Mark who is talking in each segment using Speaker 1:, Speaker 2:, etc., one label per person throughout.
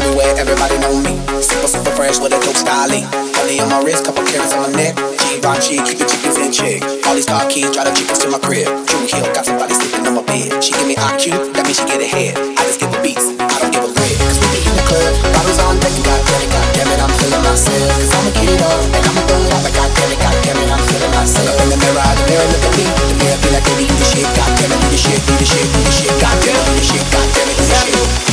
Speaker 1: everywhere, everybody know me. Super fresh with a dope style. Money on my wrist, couple carats on my neck. Givenchy, keep the chickens in check. All these car keys, drive the chickens to my crib. Drew Hill, got somebody sleeping on my bed. She give me IQ, that means she get ahead. I just give her beats, I don't give a bread. Cause we be in the club, bottles on deck, and goddamn it, I'm feeling myself. Cause I'ma get it on, and I'ma throw it out, but goddamn it, I'm feeling myself. In the mirror, look at me. The mirror feel like they be the shit. Goddamn it, do the shit, do the shit, do the shit. Goddamn it, do the shit, goddamn it, do the shit.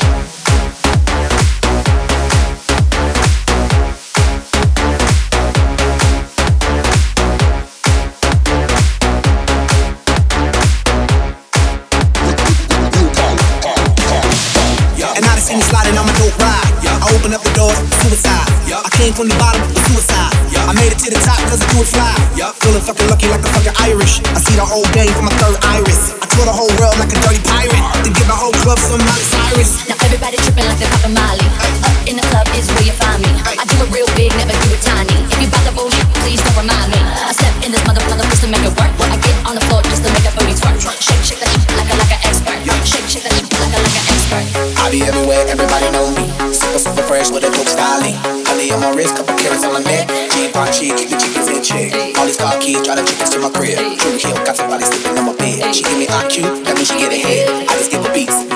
Speaker 2: Sliding on my dope ride. I open up the doors, suicide. I came from the bottom, suicide. I made it to the top cause I do it fly. Feeling fucking lucky like a fucking Irish. I see the whole game from my third iris. I tour the whole world like a dirty pirate. Then give the whole club some Miley Cyrus.
Speaker 3: Now everybody tripping like they're popping Molly. Up in the club is where you find me. I do it real big, never do it tiny. If you bout the bullshit, please don't remind me. I step in this motherfucker just to make it work. I get on the floor just to make that booty twerk. Shake that shit like an expert. Shake that shit like an expert.
Speaker 1: I be everywhere, everybody know me. Super fresh with a dope style. Honey on my wrist, couple carats on my neck. Givenchy, keep the chickens in check. All these car keys, drive the chickens to my crib. Drew Hill, got somebody sleeping on my bed. She give me IQ, that means she get ahead. I just give her beats.